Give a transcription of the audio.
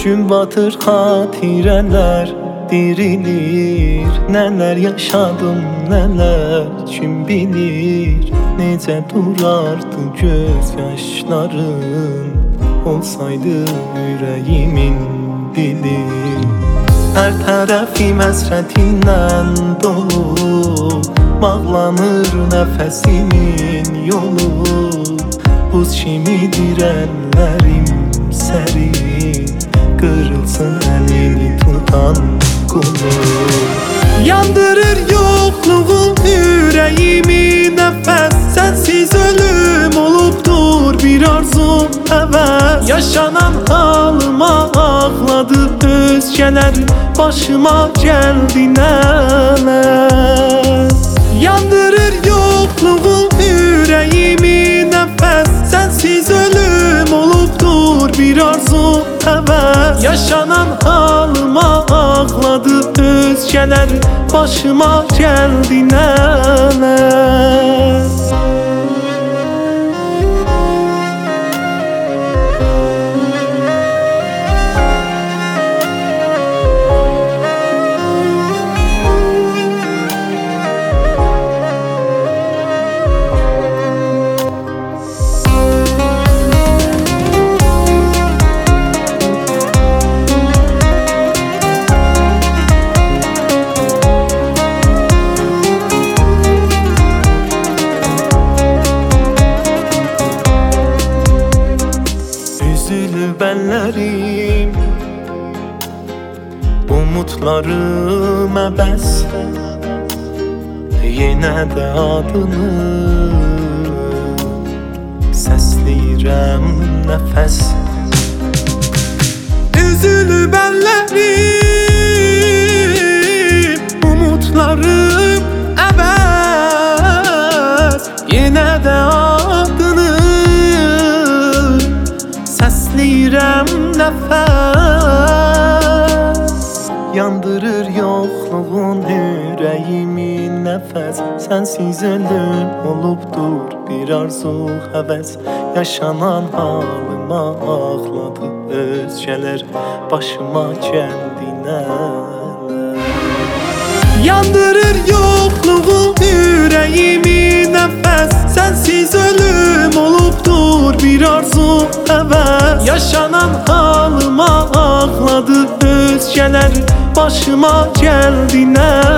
Gün batır xatirələr dirilir. Nələr yaşadım, nələr kim bilir. Necə durardı göz yaşların olsaydı ürəyimin dili. Hər tərəfim həsrətindən dolu, bağlanır nəfəsimin yolu. Buz kimidir əllərim sərin, qırılsın əlini tutan qolu. Yandırır yoxluğun ürəyimi nəfəs, sənsiz ölüm olubdur bir arzu həvəs. Yaşanan halıma ağladı özgələr, başıma gəldi nələr. Yandırır yoxluğun ürəyimi nəfəs, sənsiz ölüm olubdur bir arzu həvəs. Yaşanan halıma ağladı özgələr, başıma gəldi nələr. Üzülüb əllərim, umutlarım əbəs. Yenə də adını səsləyirəm nəfəs. Üzülüb əllərim, umutlarım əbəs. Yenə də adını səsləyirəm nəfəs. Yandırır yoxluğun ürəyimi nəfəs, sənsiz ölüm olubdur bir arzu həvəs. Yaşanan halıma ağladı özgələr, başıma gəldi nələr. Yandırır yoxluğun ürəyimi nəfəs, sənsiz ölüm olubdur bir arzu həvəs. Yaşanan halıma ağladı özgələr, başıma gəldi nələr.